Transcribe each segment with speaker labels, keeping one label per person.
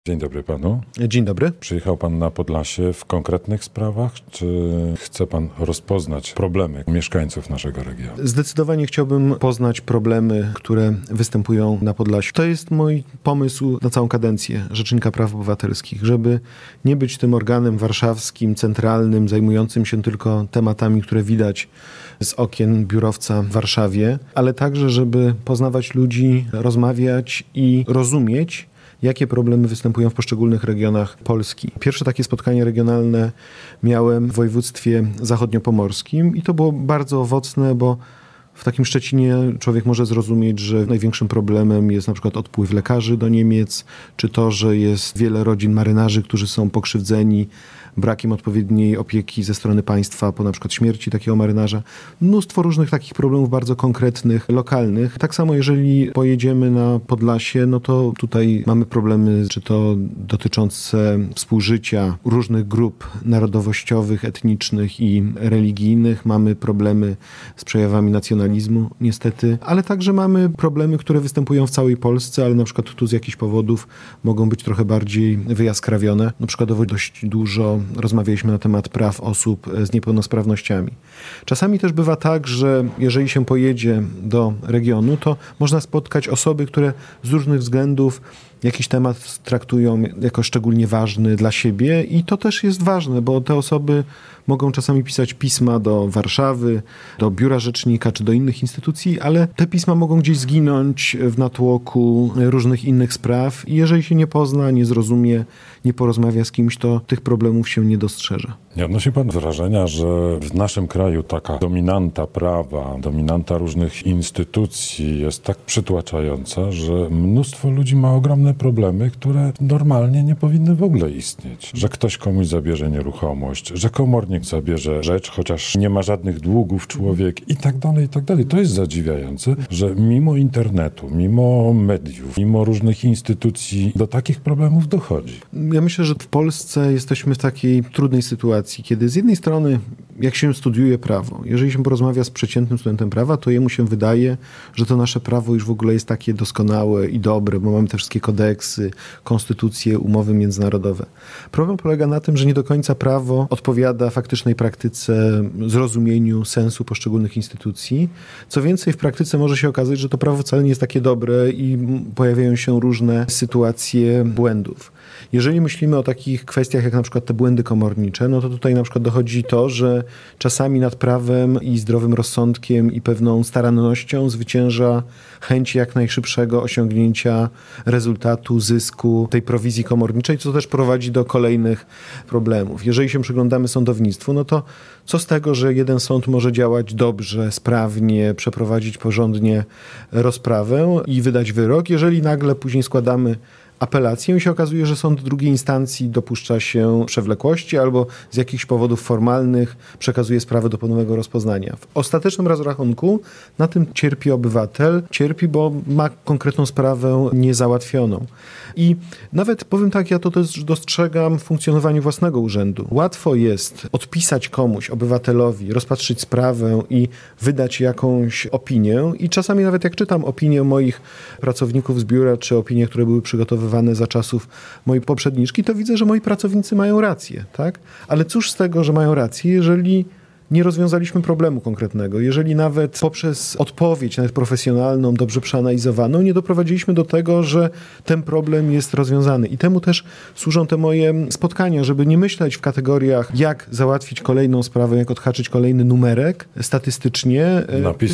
Speaker 1: Dzień dobry panu.
Speaker 2: Dzień dobry.
Speaker 1: Przyjechał pan na Podlasie w konkretnych sprawach, czy chce pan rozpoznać problemy mieszkańców naszego regionu?
Speaker 2: Zdecydowanie chciałbym poznać problemy, które występują na Podlasiu. To jest mój pomysł na całą kadencję Rzecznika Praw Obywatelskich, żeby nie być tym organem warszawskim, centralnym, zajmującym się tylko tematami, które widać z okien biurowca w Warszawie, ale także, żeby poznawać ludzi, rozmawiać i rozumieć, jakie problemy występują w poszczególnych regionach Polski. Pierwsze takie spotkanie regionalne miałem w województwie zachodniopomorskim i to było bardzo owocne, bo w takim Szczecinie człowiek może zrozumieć, że największym problemem jest na przykład odpływ lekarzy do Niemiec, czy to, że jest wiele rodzin marynarzy, którzy są pokrzywdzeni brakiem odpowiedniej opieki ze strony państwa po na przykład śmierci takiego marynarza. Mnóstwo różnych takich problemów bardzo konkretnych, lokalnych. Tak samo jeżeli pojedziemy na Podlasie, no to tutaj mamy problemy, czy to dotyczące współżycia różnych grup narodowościowych, etnicznych i religijnych. Mamy problemy z przejawami nacjonalizmu, niestety, ale także mamy problemy, które występują w całej Polsce, ale na przykład tu z jakichś powodów mogą być trochę bardziej wyjaskrawione. Na przykładowo dość dużo rozmawialiśmy na temat praw osób z niepełnosprawnościami. Czasami też bywa tak, że jeżeli się pojedzie do regionu, to można spotkać osoby, które z różnych względów jakiś temat traktują jako szczególnie ważny dla siebie i to też jest ważne, bo te osoby mogą czasami pisać pisma do Warszawy, do biura rzecznika czy do innych instytucji, ale te pisma mogą gdzieś zginąć w natłoku różnych innych spraw i jeżeli się nie pozna, nie zrozumie, nie porozmawia z kimś, to tych problemów się nie dostrzeże.
Speaker 1: Nie odnosi pan wrażenia, że w naszym kraju taka dominanta prawa, dominanta różnych instytucji jest tak przytłaczająca, że mnóstwo ludzi ma ogromne problemy, które normalnie nie powinny w ogóle istnieć. Że ktoś komuś zabierze nieruchomość, że komornik zabierze rzecz, chociaż nie ma żadnych długów człowiek i tak dalej, i tak dalej. To jest zadziwiające, że mimo internetu, mimo mediów, mimo różnych instytucji do takich problemów dochodzi.
Speaker 2: Ja myślę, że w Polsce jesteśmy w takiej trudnej sytuacji, kiedy z jednej strony, jak się studiuje prawo, jeżeli się porozmawia z przeciętnym studentem prawa, to jemu się wydaje, że to nasze prawo już w ogóle jest takie doskonałe i dobre, bo mamy te wszystkie kodeksy, konstytucje, umowy międzynarodowe. Problem polega na tym, że nie do końca prawo odpowiada faktycznej praktyce, zrozumieniu sensu poszczególnych instytucji. Co więcej, w praktyce może się okazać, że to prawo wcale nie jest takie dobre i pojawiają się różne sytuacje błędów. Jeżeli myślimy o takich kwestiach jak na przykład te błędy komornicze, no to tutaj na przykład dochodzi to, że czasami nad prawem i zdrowym rozsądkiem i pewną starannością zwycięża chęć jak najszybszego osiągnięcia rezultatu, zysku tej prowizji komorniczej, co też prowadzi do kolejnych problemów. Jeżeli się przyglądamy sądownictwu, no to co z tego, że jeden sąd może działać dobrze, sprawnie, przeprowadzić porządnie rozprawę i wydać wyrok, jeżeli nagle później składamy apelację i się okazuje, że sąd drugiej instancji dopuszcza się przewlekłości albo z jakichś powodów formalnych przekazuje sprawę do ponownego rozpoznania. W ostatecznym rozrachunku na tym cierpi obywatel, bo ma konkretną sprawę niezałatwioną. I nawet powiem tak, ja to też dostrzegam w funkcjonowaniu własnego urzędu. Łatwo jest odpisać komuś, obywatelowi, rozpatrzyć sprawę i wydać jakąś opinię i czasami nawet jak czytam opinię moich pracowników z biura, czy opinie, które były przygotowywane za czasów mojej poprzedniczki, to widzę, że moi pracownicy mają rację, tak? Ale cóż z tego, że mają rację, jeżeli nie rozwiązaliśmy problemu konkretnego, jeżeli nawet poprzez odpowiedź, nawet profesjonalną, dobrze przeanalizowaną, nie doprowadziliśmy do tego, że ten problem jest rozwiązany. I temu też służą te moje spotkania, żeby nie myśleć w kategoriach, jak załatwić kolejną sprawę, jak odhaczyć kolejny numerek statystycznie.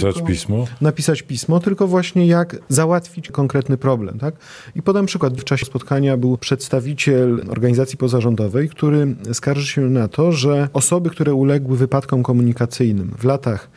Speaker 2: Napisać pismo, tylko właśnie jak załatwić konkretny problem. Tak? I podam przykład. W czasie spotkania był przedstawiciel organizacji pozarządowej, który skarży się na to, że osoby, które uległy wypadkom komunikacyjnym w latach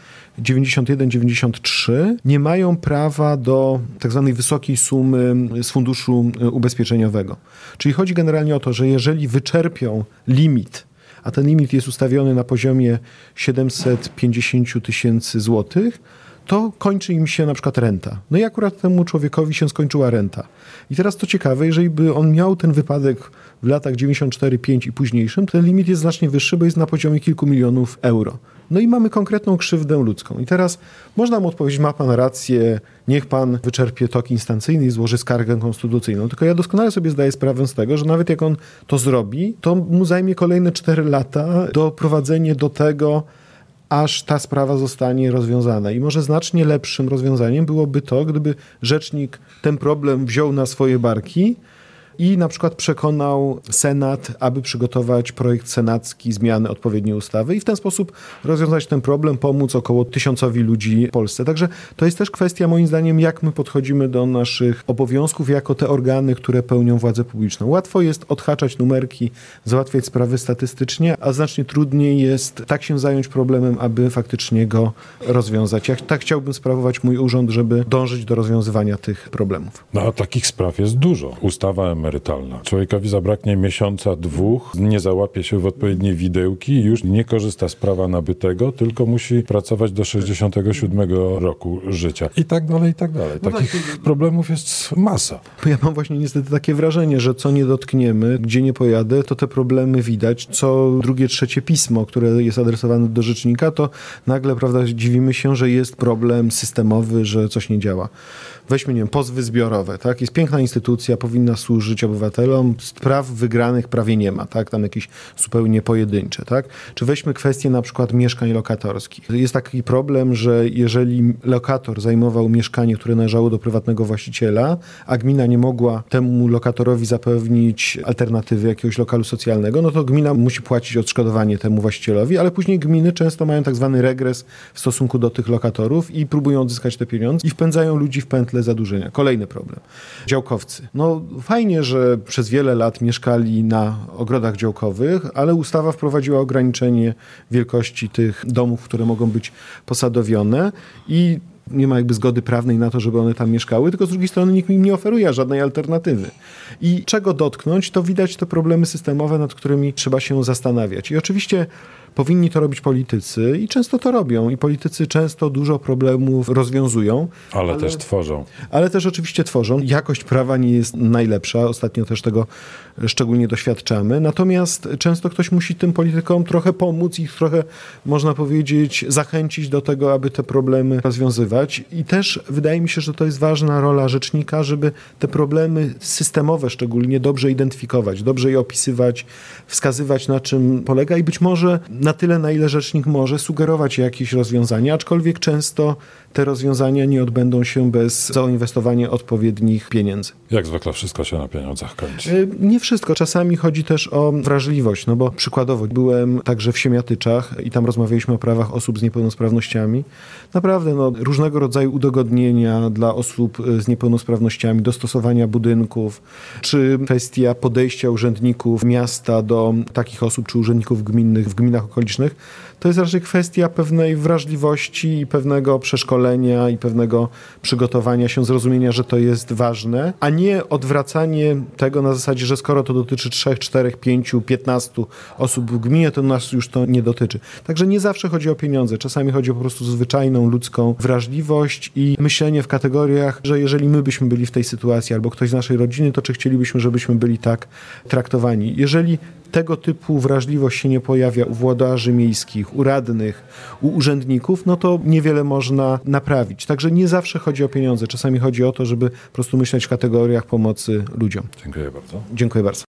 Speaker 2: 91-93 nie mają prawa do tak zwanej wysokiej sumy z funduszu ubezpieczeniowego. Czyli chodzi generalnie o to, że jeżeli wyczerpią limit, a ten limit jest ustawiony na poziomie 750 000 złotych, to kończy im się na przykład renta. No i akurat temu człowiekowi się skończyła renta. I teraz to ciekawe, jeżeli by on miał ten wypadek w latach 94, 5 i późniejszym, ten limit jest znacznie wyższy, bo jest na poziomie kilku milionów euro. No i mamy konkretną krzywdę ludzką. I teraz można mu odpowiedzieć, ma pan rację, niech pan wyczerpie tok instancyjny i złoży skargę konstytucyjną. Tylko ja doskonale sobie zdaję sprawę z tego, że nawet jak on to zrobi, to mu zajmie kolejne 4 lata doprowadzenie do tego, aż ta sprawa zostanie rozwiązana. I może znacznie lepszym rozwiązaniem byłoby to, gdyby rzecznik ten problem wziął na swoje barki i na przykład przekonał Senat, aby przygotować projekt senacki zmiany odpowiedniej ustawy i w ten sposób rozwiązać ten problem, pomóc około 1000 ludzi w Polsce. Także to jest też kwestia, moim zdaniem, jak my podchodzimy do naszych obowiązków jako te organy, które pełnią władzę publiczną. Łatwo jest odhaczać numerki, załatwiać sprawy statystycznie, a znacznie trudniej jest tak się zająć problemem, aby faktycznie go rozwiązać. Ja tak chciałbym sprawować mój urząd, żeby dążyć do rozwiązywania tych problemów.
Speaker 1: No a takich spraw jest dużo. Ustawa emerytalna. Człowiekowi zabraknie miesiąca, 2, nie załapie się w odpowiednie widełki i już nie korzysta z prawa nabytego, tylko musi pracować do 67 roku życia. I tak dalej, i tak dalej. Takich problemów jest masa.
Speaker 2: Ja mam właśnie niestety takie wrażenie, że co nie dotkniemy, gdzie nie pojadę, to te problemy widać. Co drugie, trzecie pismo, które jest adresowane do rzecznika, to nagle, prawda, dziwimy się, że jest problem systemowy, że coś nie działa. Weźmy, nie wiem, pozwy zbiorowe, tak? Jest piękna instytucja, powinna służyć obywatelom, spraw wygranych prawie nie ma, tak? Tam jakieś zupełnie pojedyncze, tak? Czy weźmy kwestię na przykład mieszkań lokatorskich. Jest taki problem, że jeżeli lokator zajmował mieszkanie, które należało do prywatnego właściciela, a gmina nie mogła temu lokatorowi zapewnić alternatywy jakiegoś lokalu socjalnego, no to gmina musi płacić odszkodowanie temu właścicielowi, ale później gminy często mają tak zwany regres w stosunku do tych lokatorów i próbują odzyskać te pieniądze i wpędzają ludzi w pętlę zadłużenia. Kolejny problem. Działkowcy. No fajnie, że przez wiele lat mieszkali na ogrodach działkowych, ale ustawa wprowadziła ograniczenie wielkości tych domów, które mogą być posadowione i nie ma jakby zgody prawnej na to, żeby one tam mieszkały, tylko z drugiej strony nikt im nie oferuje żadnej alternatywy. I czego dotknąć, to widać te problemy systemowe, nad którymi trzeba się zastanawiać. I oczywiście powinni to robić politycy i często to robią. I politycy często dużo problemów rozwiązują.
Speaker 1: Ale też tworzą.
Speaker 2: Ale też oczywiście tworzą. Jakość prawa nie jest najlepsza. Ostatnio też tego szczególnie doświadczamy. Natomiast często ktoś musi tym politykom trochę pomóc i trochę, można powiedzieć, zachęcić do tego, aby te problemy rozwiązywać. I też wydaje mi się, że to jest ważna rola rzecznika, żeby te problemy systemowe szczególnie dobrze identyfikować, dobrze je opisywać, wskazywać, na czym polega i być może na tyle, na ile rzecznik może sugerować jakieś rozwiązania, aczkolwiek często te rozwiązania nie odbędą się bez zainwestowania odpowiednich pieniędzy.
Speaker 1: Jak zwykle wszystko się na pieniądzach kończy.
Speaker 2: Nie wszystko. Czasami chodzi też o wrażliwość, no bo przykładowo byłem także w Siemiatyczach i tam rozmawialiśmy o prawach osób z niepełnosprawnościami. Naprawdę różnego rodzaju udogodnienia dla osób z niepełnosprawnościami, dostosowania budynków, czy kwestia podejścia urzędników miasta do takich osób, czy urzędników gminnych w gminach okolicznych. To jest raczej kwestia pewnej wrażliwości i pewnego przeszkolenia i pewnego przygotowania się, zrozumienia, że to jest ważne, a nie odwracanie tego na zasadzie, że skoro to dotyczy 3, 4, 5, 15 osób w gminie, to nas już to nie dotyczy. Także nie zawsze chodzi o pieniądze. Czasami chodzi o po prostu zwyczajną ludzką wrażliwość i myślenie w kategoriach, że jeżeli my byśmy byli w tej sytuacji albo ktoś z naszej rodziny, to czy chcielibyśmy, żebyśmy byli tak traktowani. Jeżeli tego typu wrażliwość się nie pojawia u włodarzy miejskich, u radnych, u urzędników, no to niewiele można naprawić. Także nie zawsze chodzi o pieniądze. Czasami chodzi o to, żeby po prostu myśleć w kategoriach pomocy ludziom.
Speaker 1: Dziękuję bardzo.
Speaker 2: Dziękuję bardzo.